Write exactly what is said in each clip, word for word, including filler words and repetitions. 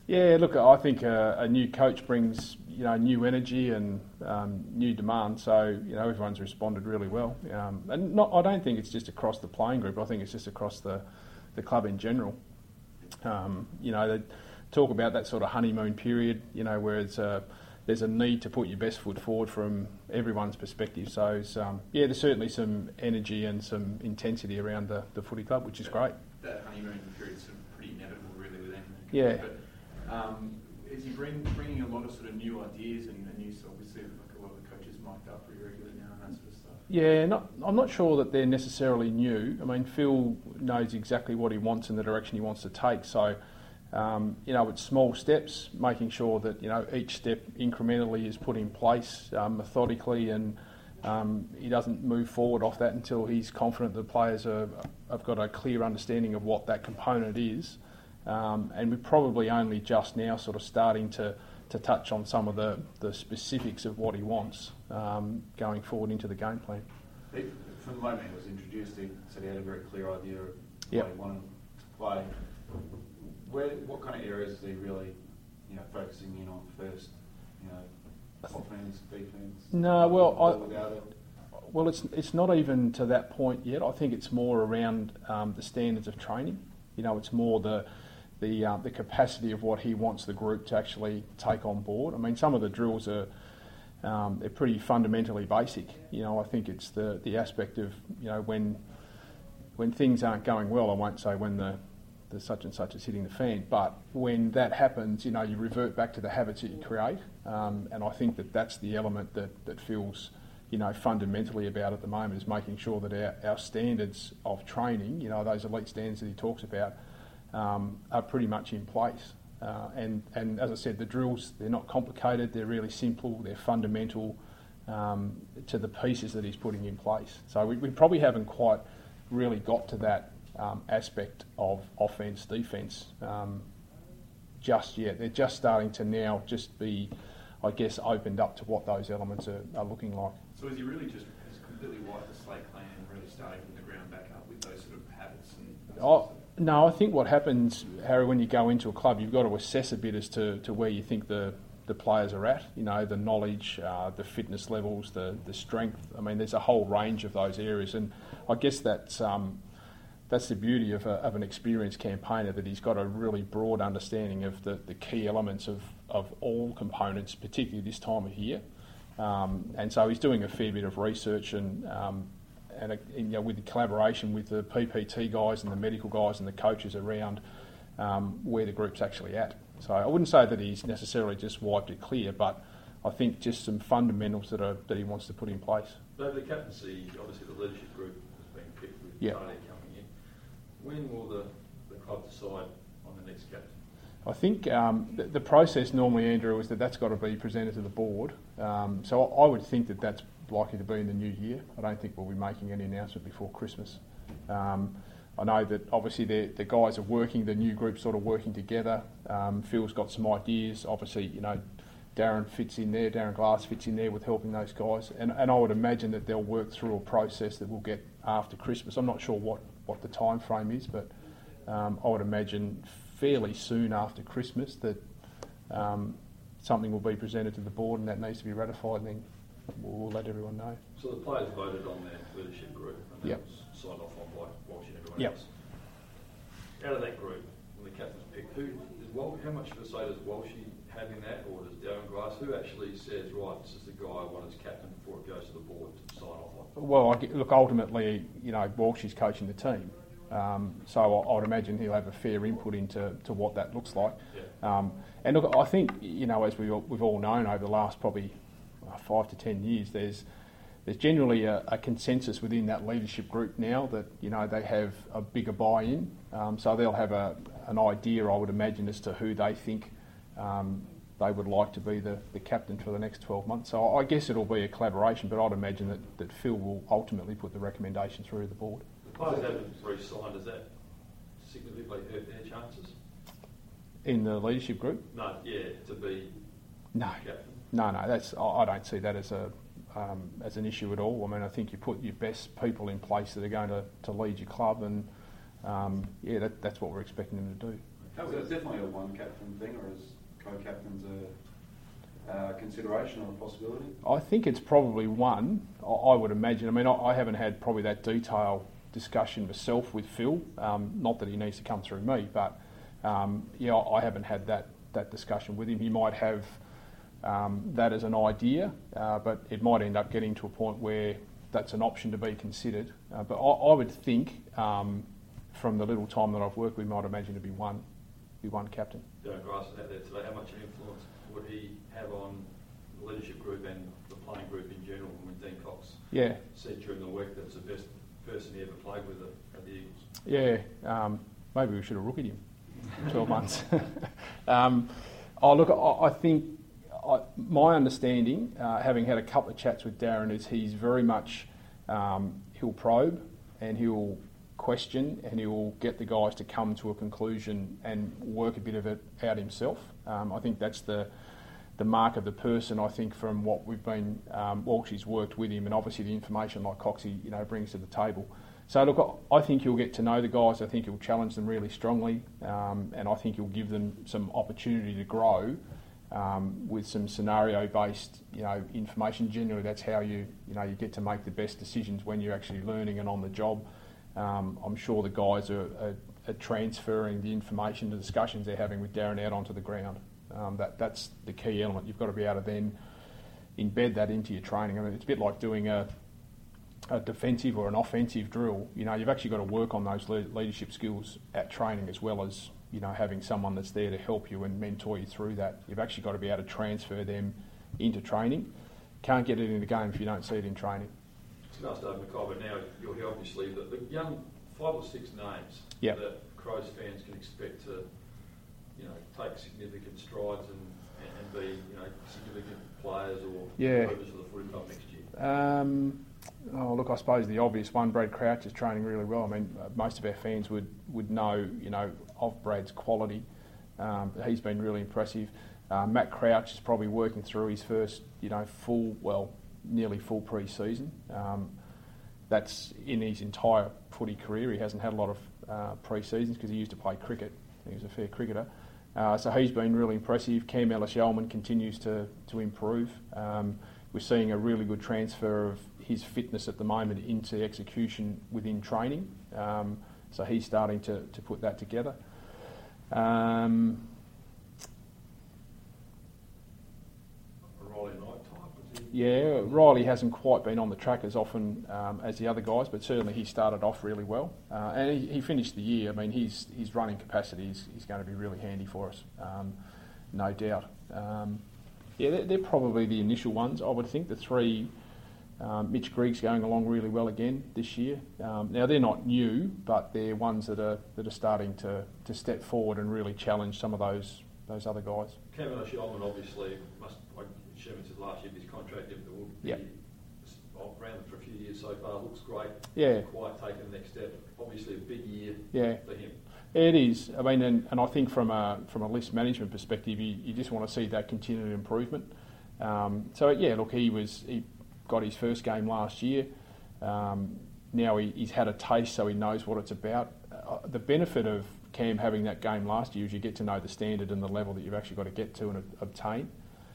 Yeah, look, I think a, a new coach brings, you know, new energy and um, new demand. So, you know, everyone's responded really well. Um, and not, I don't think it's just across the playing group. I think it's just across the, the club in general. Um, you know, they talk about that sort of honeymoon period, you know, where it's a, there's a need to put your best foot forward from everyone's perspective. So, it's, um, yeah, there's certainly some energy and some intensity around the, the footy club, which is that, great. That honeymoon period's sort of pretty inevitable, really, with them. Yeah. But, Um, is he bring, bringing a lot of sort of new ideas and, and new, obviously, like a lot of the coaches mic'd up pretty regularly now and that sort of stuff? Yeah, not, I'm not sure that they're necessarily new. I mean, Phil knows exactly what he wants and the direction he wants to take. So, um, you know, it's small steps, making sure that, you know, each step incrementally is put in place um, methodically, and um, he doesn't move forward off that until he's confident the players are, have got a clear understanding of what that component is. Um, and we're probably only just now sort of starting to, to touch on some of the, the specifics of what he wants um, going forward into the game plan. He, from the moment he was introduced, he said he had a very clear idea of yep. what he wanted to play. Where, what kind of areas is he really, you know, focusing in on first? You know, offense, defence. No, well, I, well, it's it's not even to that point yet. I think it's more around um, the standards of training. You know, it's more the the uh, the capacity of what he wants the group to actually take on board. I mean, some of the drills are um, they're pretty fundamentally basic. You know, I think it's the the aspect of, you know, when when things aren't going well. I won't say when the the such and such is hitting the fan, but when that happens, you know, you revert back to the habits that you create, um, and I think that that's the element that that feels, you know, fundamentally about at the moment, is making sure that our, our standards of training, you know, those elite standards that he talks about, um, are pretty much in place. Uh, and, and as I said, the drills, they're not complicated, they're really simple, they're fundamental um, to the pieces that he's putting in place. So we, we probably haven't quite really got to that um, aspect of offence, defence um, just yet. They're just starting to now just be, I guess, opened up to what those elements are, are looking like. So is he really just has completely wiped the slate clean and really starting from the ground back up with those sort of habits? And oh, no, I think what happens, Harry, when you go into a club, you've got to assess a bit as to, to where you think the, the players are at, you know, the knowledge, uh, the fitness levels, the, the strength. I mean, there's a whole range of those areas, and I guess that's um, that's the beauty of, a, of an experienced campaigner, that he's got a really broad understanding of the, the key elements of, of all components, particularly this time of year. Um, and so he's doing a fair bit of research and, um, and, a, and you know, with the collaboration with the P P T guys and the medical guys and the coaches around um, where the group's actually at. So I wouldn't say that he's necessarily just wiped it clear, but I think just some fundamentals that are that he wants to put in place. So the captaincy, obviously the leadership group has been picked with yep. Tony coming in. When will the, the club decide on the next captain? I think um, the, the process normally, Andrew, is that that's got to be presented to the board. Um, so I, I would think that that's likely to be in the new year. I don't think we'll be making any announcement before Christmas. Um, I know that obviously the, the guys are working, the new group's sort of working together. Um, Phil's got some ideas. Obviously, you know, Darren fits in there, Darren Glass fits in there with helping those guys. And, and I would imagine that they'll work through a process that we'll get after Christmas. I'm not sure what, what the time frame is, but um, I would imagine fairly soon after Christmas that um, something will be presented to the board and that needs to be ratified, and then we'll, we'll let everyone know. So the players voted on their leadership group and that yep. was signed off on by Walsh and everyone yep. else. Out of that group, when the captain's picked, who is Walsh, how much of a say does Walshy have in that, or does Darren Glass? Who actually says, right, this is the guy I want as captain before it goes to the board to sign off on? Well, I, look, ultimately, you know, Walsh is coaching the team. Um, so I, I would imagine he'll have a fair input into to what that looks like. Yeah. Um, and look, I think, you know, as we, we've all known over the last probably uh, five to ten years, there's there's generally a, a consensus within that leadership group now that, you know, they have a bigger buy-in. Um, so they'll have a, an idea, I would imagine, as to who they think um, they would like to be the, the captain for the next twelve months. So I guess it'll be a collaboration, but I'd imagine that, that Phil will ultimately put the recommendation through the board. The players haven't re-signed, does that significantly hurt their chances? In the leadership group? No, yeah, to be no. captain. No, no, that's I, I don't see that as a um, as an issue at all. I mean, I think you put your best people in place that are going to, to lead your club, and um, yeah, that, that's what we're expecting them to do. How is it definitely a one captain thing, or is co-captains a uh, consideration or a possibility? I think it's probably one. I, I would imagine. I mean, I, I haven't had probably that detailed discussion myself with Phil. Um, not that he needs to come through me, but um, yeah, I haven't had that that discussion with him. He might have um, that as an idea, uh, but it might end up getting to a point where that's an option to be considered. Uh, but I, I would think, um, from the little time that I've worked with him, I'd imagine to be one, be one captain. Darren Grice is out there today. How much influence would he have on the leadership group and the playing group in general? When Dean Cox Yeah. said during the week that it's the best person he ever played with at the Eagles. Yeah, um, maybe we should have rookied him. twelve months. um, oh, look, I, I think I, my understanding, uh, having had a couple of chats with Darren, is he's very much, um, he'll probe and he'll question and he'll get the guys to come to a conclusion and work a bit of it out himself. Um, I think that's the the mark of the person. I think from what we've been, um, Walshy's worked with him, and obviously the information like Coxie, you know, brings to the table. So look, I think he'll get to know the guys. I think he'll challenge them really strongly, um, and I think he'll give them some opportunity to grow um, with some scenario-based, you know, information. Generally, that's how you, you know, you get to make the best decisions when you're actually learning and on the job. Um, I'm sure the guys are, are, are transferring the information, the discussions they're having with Darren out onto the ground. Um, that that's the key element. You've got to be able to then embed that into your training. I mean, it's a bit like doing a a defensive or an offensive drill. You know, you've actually got to work on those le- leadership skills at training, as well as, you know, having someone that's there to help you and mentor you through that. You've actually got to be able to transfer them into training. Can't get it in the game if you don't see it in training. It's nice, Dave Mackay, but now you'll hear obviously that the young five or six names yep. that Crows fans can expect to, you know, take significant strides and, and be, you know, significant players or yeah. members of the footy club next year. Um, Oh, look, I suppose the obvious one, Brad Crouch, is training really well. I mean, most of our fans would, would know, you know, of Brad's quality. Um, he's been really impressive. Uh, Matt Crouch is probably working through his first, you know, full, well, nearly full pre-season. Um, that's in his entire footy career. He hasn't had a lot of uh, pre-seasons because he used to play cricket. He was a fair cricketer. Uh, so he's been really impressive. Cam Ellis-Yolman continues to, to improve. Um, we're seeing a really good transfer of his fitness at the moment into execution within training. Um, so he's starting to, to put that together. Um, Riley Knight type, was he? yeah, Riley hasn't quite been on the track as often um, as the other guys, but certainly he started off really well. Uh, and he, he finished the year. I mean, his, his running capacity is, is going to be really handy for us, um, no doubt. Um, yeah, they're, they're probably the initial ones, I would think. The three... Um, Mitch Greig's going along really well again this year. Um, now they're not new, but they're ones that are that are starting to, to step forward and really challenge some of those those other guys. Cam Ellis-Yolman obviously must, like Sherman said last year, his contract if it will be yep. around for a few years so far. Looks great. Yeah. Quite taking the next step. Obviously a big year yeah. for him. It is. I mean, and, and I think from a from a list management perspective, you, you just want to see that continued improvement. Um, so yeah, look, he was. He, got his first game last year. Um, now he, he's had a taste, so he knows what it's about. Uh, the benefit of Cam having that game last year is you get to know the standard and the level that you've actually got to get to and uh, obtain.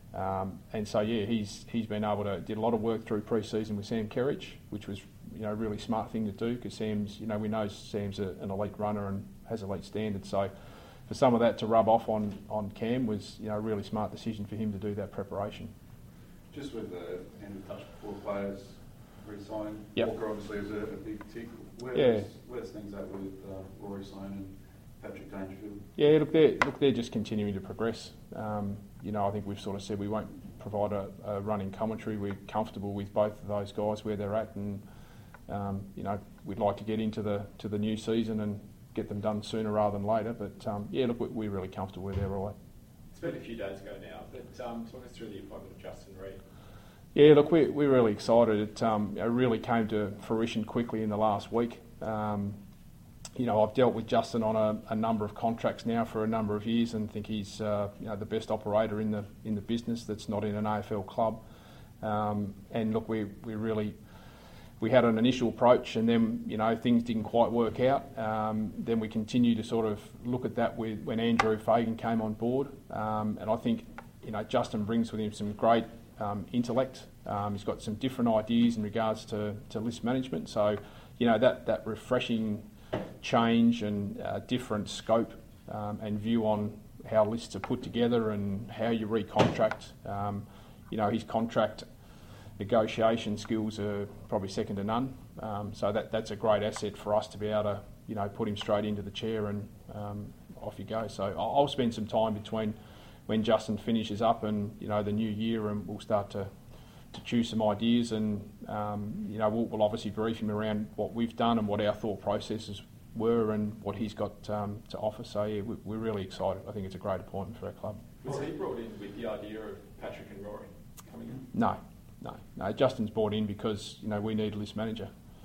Um, and so yeah, he's he's been able to did a lot of work through pre-season with Sam Kerridge, which was you know a really smart thing to do because Sam's you know we know Sam's a, an elite runner and has elite standards. So for some of that to rub off on on Cam was you know a really smart decision for him to do that preparation. Just with the end of touch before players re-signing, yep. Walker obviously is a, a big tick. Where's, yeah. where's things at with uh, Rory Sloane and Patrick Dangerfield? Yeah, look, they're, look, they're just continuing to progress. Um, you know, I think we've sort of said we won't provide a, a running commentary. We're comfortable with both of those guys where they're at, and um, you know, we'd like to get into the to the new season and get them done sooner rather than later. But um, yeah, look, we're really comfortable where they're all at. It's been a few days ago now, but um, talk us through the appointment of Justin Reid. Yeah, look, we're, we're really excited. It, um, it really came to fruition quickly in the last week. Um, you know, I've dealt with Justin on a, a number of contracts now for a number of years, and think he's uh, you know the best operator in the in the business that's not in an A F L club. Um, and look, we we really we had an initial approach, and then you know things didn't quite work out. Um, then we continued to sort of look at that with when Andrew Fagan came on board, um, and I think you know Justin brings with him some great um, intellect. Um, he's got some different ideas in regards to, to list management. So you know that that refreshing change and uh, different scope um, and view on how lists are put together and how you recontract. Um, you know his contract negotiation skills are probably second to none. Um, so that that's a great asset for us to be able to, you know, put him straight into the chair and um, off you go. So I'll, I'll spend some time between when Justin finishes up and, you know, the new year, and we'll start to, to choose some ideas, and, um, you know, we'll, we'll obviously brief him around what we've done and what our thought processes were and what he's got um, to offer. So yeah, we, we're really excited. I think it's a great appointment for our club. Was he brought in with the idea of Patrick and Rory coming in? No. No, no. Justin's brought in because you know we need a list manager,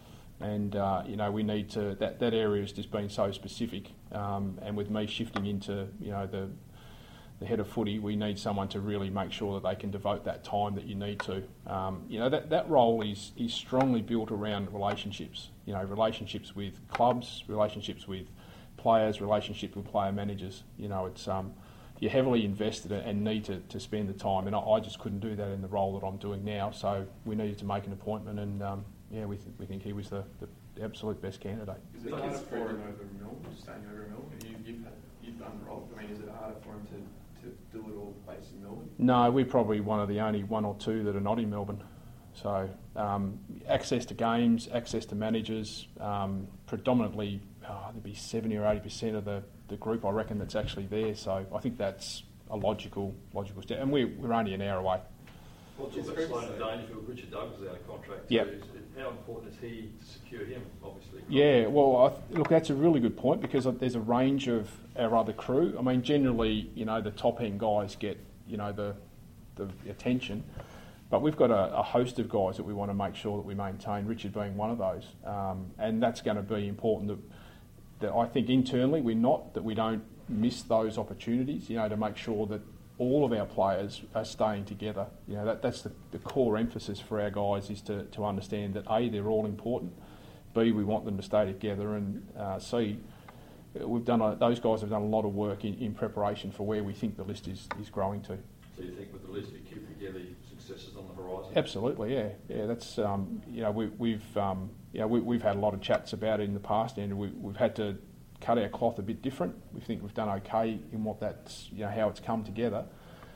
and uh, you know we need to. That, that area has just been so specific, um, and with me shifting into you know the the head of footy, we need someone to really make sure that they can devote that time that you need to. Um, you know that, that role is is strongly built around relationships. You know relationships with clubs, relationships with players, relationships with player managers. You know it's. Um, You're heavily invested and need to, to spend the time, and I, I just couldn't do that in the role that I'm doing now. So we needed to make an appointment, and um, yeah, we th- we think he was the, the absolute best candidate. Is it harder for him over Melbourne, staying over in Melbourne? You, you've had, you've done the role. I mean, is it harder for him to, to do it all based in Melbourne? No, we're probably one of the only one or two that are not in Melbourne. So um, access to games, access to managers, um, predominantly oh, there'd be seventy or eighty percent of the. the group I reckon that's actually there, so I think that's a logical logical step, and we're, we're only an hour away. Well, it's a bit slow and Dangerfield. Richard Douglas is out of contract. Yep. So how important is he to secure him, obviously? Yeah, well, I th- look, that's a really good point, because there's a range of our other crew. I mean, generally, you know, the top end guys get, you know, the the attention, but we've got a, a host of guys that we want to make sure that we maintain, Richard being one of those, um, and that's going to be important that that I think internally we're not, that we don't miss those opportunities, you know, to make sure that all of our players are staying together. You know, that, that's the, the core emphasis for our guys, is to, to understand that A, they're all important, B, we want them to stay together, and uh, C, we've done a, those guys have done a lot of work in, in preparation for where we think the list is, is growing to. So you think with the list, you keep together successes on the horizon? Absolutely, yeah, yeah. That's um, you know we, we've um, you know we, we've had a lot of chats about it in the past, and we, we've had to cut our cloth a bit different. We think we've done okay in what that's you know how it's come together,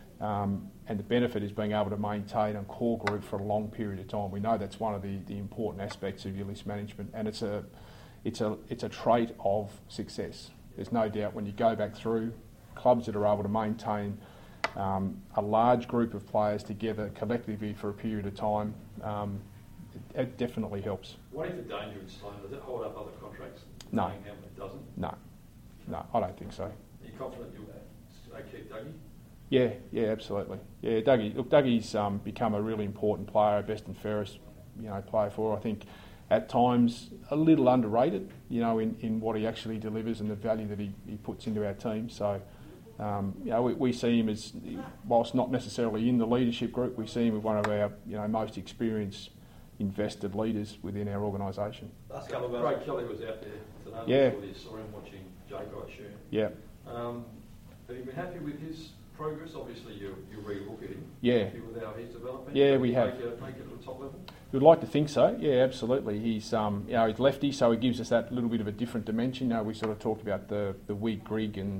um, and the benefit is being able to maintain a core group for a long period of time. We know that's one of the, the important aspects of your list management, and it's a it's a it's a trait of success. There's no doubt when you go back through clubs that are able to maintain Um, a large group of players together collectively for a period of time, um, it, it definitely helps. What if the danger in Sloane, does it hold up other contracts? No. It doesn't? No, no, I don't think so. Are you confident you'll uh, keep Dougie? Yeah, yeah, absolutely. Yeah, Dougie, look, Dougie's um, become a really important player, best and fairest, you know, player for, I think, at times a little underrated, you know, in, in what he actually delivers and the value that he, he puts into our team. So, Um, you know, we, we see him as, whilst not necessarily in the leadership group, we see him as one of our, you know, most experienced invested leaders within our organisation. Last couple of Craig Kelly was out there today. Yeah. You saw him watching Jake, I assume. Yeah. Um, have you been happy with his progress? Obviously, you you re-look at him. Yeah. Happy with how he's developing? Yeah, we make have. It, make it at the top level? We'd like to think so. Yeah, absolutely. He's, um, you know, he's lefty, so he gives us that little bit of a different dimension. You know, we sort of talked about the the Wig Grig and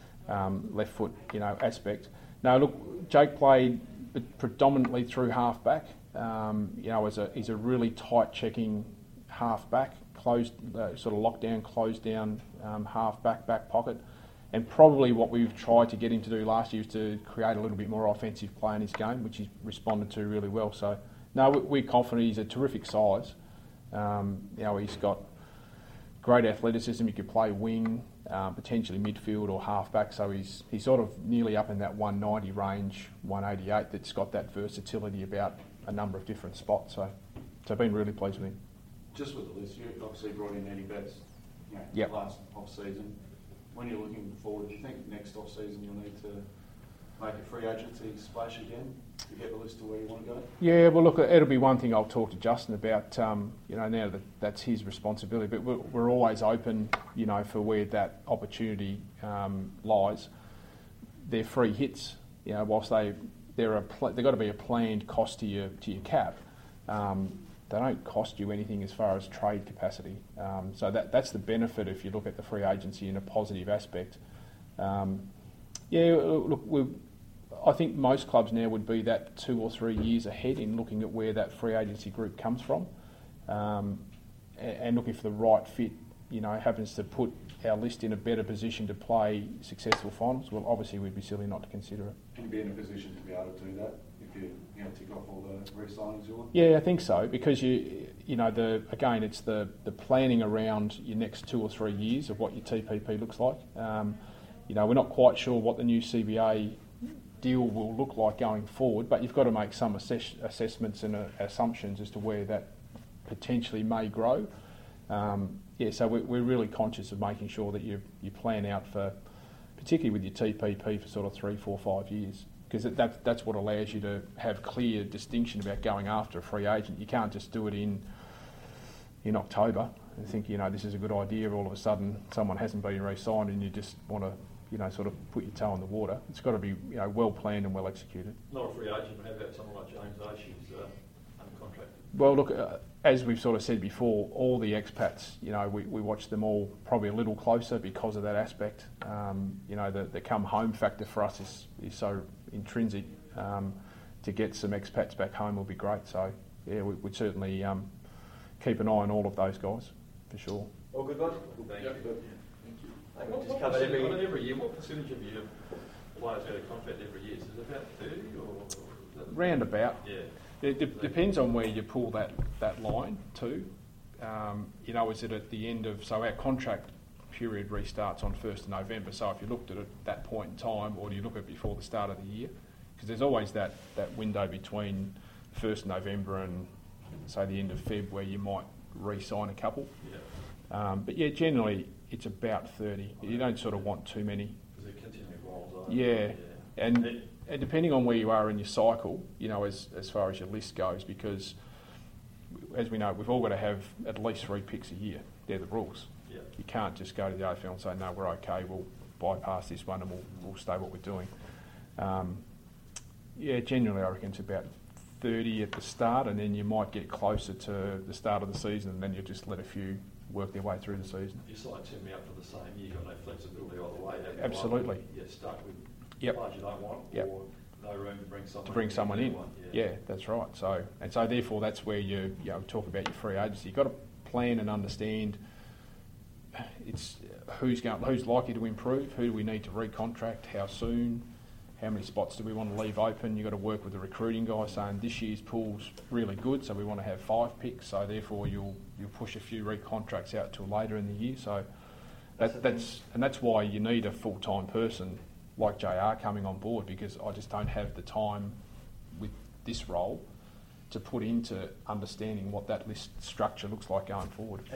Um, left foot, you know, aspect. Now, look, Jake played predominantly through half back. Um, you know, as a he's a really tight checking half back, closed uh, sort of lockdown, closed down um, half back back pocket, and probably what we've tried to get him to do last year is to create a little bit more offensive play in his game, which he's responded to really well. So, no, we're confident. He's a terrific size. Um, you know, he's got great athleticism. He could play wing. Um, potentially midfield or half back, so he's he's sort of nearly up in that one ninety range, one eighty-eight. That's got that versatility about a number of different spots. So, so I've been really pleased with him. Just with the list, you obviously brought in Eddie Betts, you know, yep. last off season. When you're looking forward, do you think next off season you'll need to make a free agency splash again? to get the list to where you want to go? Yeah, well, look, it'll be one thing I'll talk to Justin about, um, you know, now that that's his responsibility, but we're, we're always open, you know, for where that opportunity um, lies. They're free hits, you know, whilst they, they're a pl- they've got to be a planned cost to your, to your cap. Um, they don't cost you anything as far as trade capacity. Um, so that that's the benefit if you look at the free agency in a positive aspect. Um, yeah, look, we I think most clubs now would be that two or three years ahead in looking at where that free agency group comes from, um, and, and looking for the right fit. You know, happens to put our list in a better position to play successful finals. Well, obviously we'd be silly not to consider it. Can you be in a position to be able to do that if you, you know, tick off all the re-signings you want? Yeah, I think so, because you you know the again it's the the planning around your next two or three years of what your T P P looks like. Um, you know, we're not quite sure what the new C B A deal will look like going forward, but you've got to make some assess- assessments and uh, assumptions as to where that potentially may grow. Um, yeah, so we're, we're really conscious of making sure that you you plan out for, particularly with your T P P, for sort of three, four, five years, because that, that's what allows you to have clear distinction about going after a free agent. You can't just do it in in October and think, you know, this is a good idea. All of a sudden, someone hasn't been re-signed, and you just want to, you know, sort of put your toe in the water. It's got to be, you know, well planned and well executed. Not a free agent, but how about someone like James Oshie who's uh, under contract? Well, look, uh, as we've sort of said before, all the expats, you know, we, we watch them all probably a little closer because of that aspect. Um, you know, the, the come home factor for us is, is so intrinsic. Um, to get some expats back home will be great. So, yeah, we, we'd certainly um, keep an eye on all of those guys, for sure. All good, guys? Thank you. Hey, what, what percentage, every, every year, what percentage of your players out of contract every year? Is it about thirty or? Round about. Yeah. It de- depends on where you pull that, that line to. Um, you know, is it at the end of... So our contract period restarts on first of November, so if you looked at it at that point in time, or do you look at it before the start of the year? Because there's always that, that window between first of November and, say, the end of Feb where you might re-sign a couple. Yeah. Um, but yeah, generally it's about thirty. You don't sort of want too many. Because it continually rolls over. Yeah. yeah. And... It, And depending on where you are in your cycle, you know, as as far as your list goes, because as we know, we've all got to have at least three picks a year. They're the rules. Yeah. You can't just go to the A F L and say, no, we're okay, we'll bypass this one and we'll, we'll stay what we're doing. Um, yeah, generally I reckon it's about thirty at the start, and then you might get closer to the start of the season, and then you'll just let a few work their way through the season. If you sign Timmy up for the same year, you've got no flexibility either way. Have you? Absolutely. You're stuck with Yep. players you don't want, Yep. or no room to bring someone to bring in someone in. One. Yeah. Yeah. that's right. So and so therefore that's where you you know talk about your free agency. You've got to plan and understand it's who's going who's likely to improve, who do we need to recontract, how soon, how many spots do we want to leave open. You've got to work with the recruiting guy saying this year's pool's really good, so we want to have five picks, so therefore you'll you'll push a few recontracts out till later in the year. So that, that's and that's why you need a full time person like J R coming on board, because I just don't have the time with this role to put into understanding what that list structure looks like going forward.